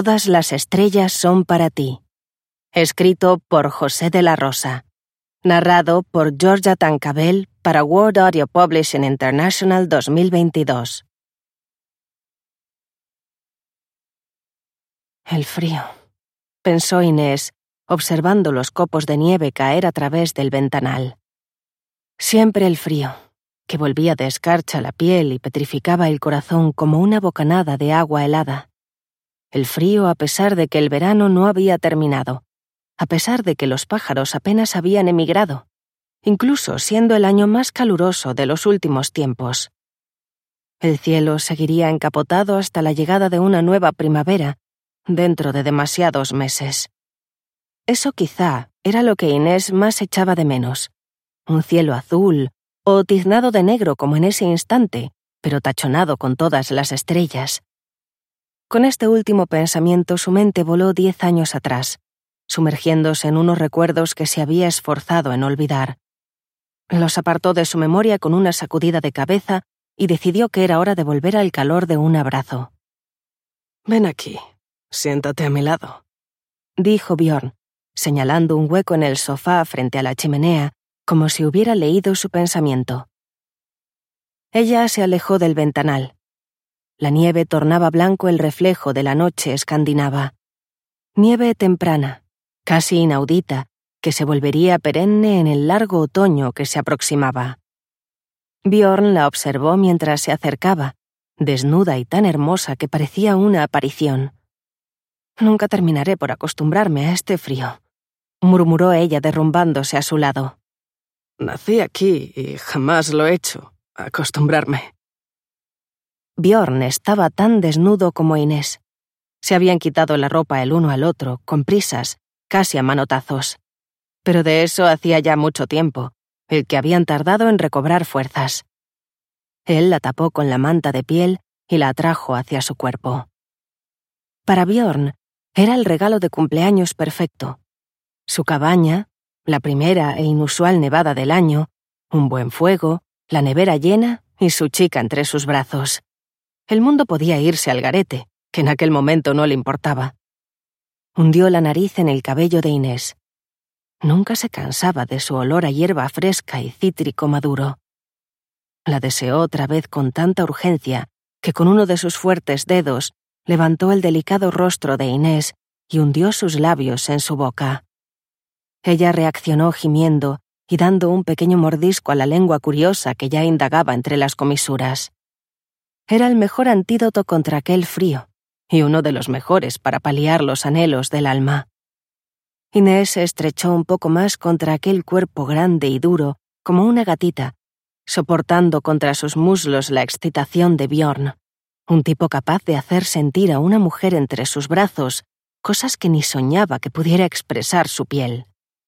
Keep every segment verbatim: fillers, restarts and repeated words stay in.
Todas las estrellas son para ti. Escrito por José de la Rosa. Narrado por Georgia Tancabel para World Audio Publishing International dos mil veintidós. El frío, pensó Inés, observando los copos de nieve caer a través del ventanal. Siempre el frío, que volvía de escarcha la piel y petrificaba el corazón como una bocanada de agua helada. El frío a pesar de que el verano no había terminado, a pesar de que los pájaros apenas habían emigrado, incluso siendo el año más caluroso de los últimos tiempos. El cielo seguiría encapotado hasta la llegada de una nueva primavera, dentro de demasiados meses. Eso quizá era lo que Inés más echaba de menos. Un cielo azul, o tiznado de negro como en ese instante, pero tachonado con todas las estrellas. Con este último pensamiento su mente voló diez años atrás, sumergiéndose en unos recuerdos que se había esforzado en olvidar. Los apartó de su memoria con una sacudida de cabeza y decidió que era hora de volver al calor de un abrazo. «Ven aquí, siéntate a mi lado», dijo Bjorn, señalando un hueco en el sofá frente a la chimenea, como si hubiera leído su pensamiento. Ella se alejó del ventanal. La nieve tornaba blanco el reflejo de la noche escandinava. Nieve temprana, casi inaudita, que se volvería perenne en el largo otoño que se aproximaba. Bjorn la observó mientras se acercaba, desnuda y tan hermosa que parecía una aparición. «Nunca terminaré por acostumbrarme a este frío», murmuró ella derrumbándose a su lado. «Nací aquí y jamás lo he hecho, acostumbrarme». Bjorn estaba tan desnudo como Inés. Se habían quitado la ropa el uno al otro, con prisas, casi a manotazos. Pero de eso hacía ya mucho tiempo, el que habían tardado en recobrar fuerzas. Él la tapó con la manta de piel y la atrajo hacia su cuerpo. Para Bjorn era el regalo de cumpleaños perfecto. Su cabaña, la primera e inusual nevada del año, un buen fuego, la nevera llena y su chica entre sus brazos. El mundo podía irse al garete, que en aquel momento no le importaba. Hundió la nariz en el cabello de Inés. Nunca se cansaba de su olor a hierba fresca y cítrico maduro. La deseó otra vez con tanta urgencia que con uno de sus fuertes dedos levantó el delicado rostro de Inés y hundió sus labios en su boca. Ella reaccionó gimiendo y dando un pequeño mordisco a la lengua curiosa que ya indagaba entre las comisuras. Era el mejor antídoto contra aquel frío, y uno de los mejores para paliar los anhelos del alma. Inés se estrechó un poco más contra aquel cuerpo grande y duro, como una gatita, soportando contra sus muslos la excitación de Bjorn, un tipo capaz de hacer sentir a una mujer entre sus brazos cosas que ni soñaba que pudiera expresar su piel.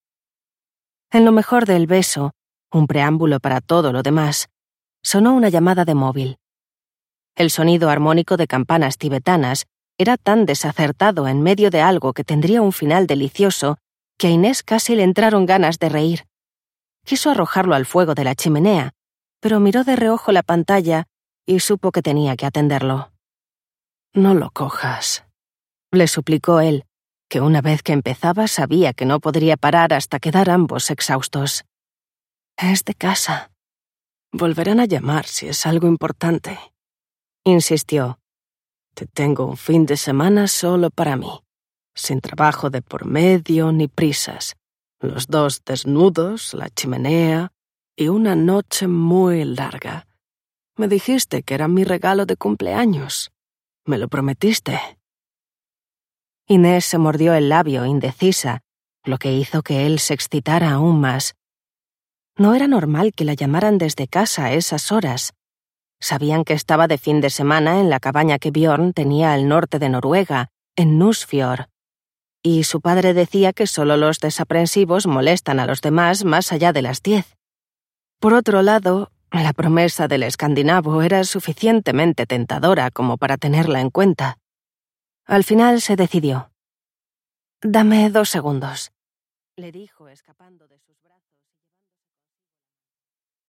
En lo mejor del beso, un preámbulo para todo lo demás, sonó una llamada de móvil. El sonido armónico de campanas tibetanas era tan desacertado en medio de algo que tendría un final delicioso que a Inés casi le entraron ganas de reír. Quiso arrojarlo al fuego de la chimenea, pero miró de reojo la pantalla y supo que tenía que atenderlo. «No lo cojas», le suplicó él, que una vez que empezaba sabía que no podría parar hasta quedar ambos exhaustos. «Es de casa. Volverán a llamar si es algo importante», insistió. «Te tengo un fin de semana solo para mí, sin trabajo de por medio ni prisas, los dos desnudos, la chimenea y una noche muy larga. Me dijiste que era mi regalo de cumpleaños. Me lo prometiste». Inés se mordió el labio, indecisa, lo que hizo que él se excitara aún más. No era normal que la llamaran desde casa a esas horas. Sabían que estaba de fin de semana en la cabaña que Bjorn tenía al norte de Noruega, en Nusfjord. Y su padre decía que solo los desaprensivos molestan a los demás más allá de las diez. Por otro lado, la promesa del escandinavo era suficientemente tentadora como para tenerla en cuenta. Al final se decidió. «Dame dos segundos», le dijo escapando de sus brazos.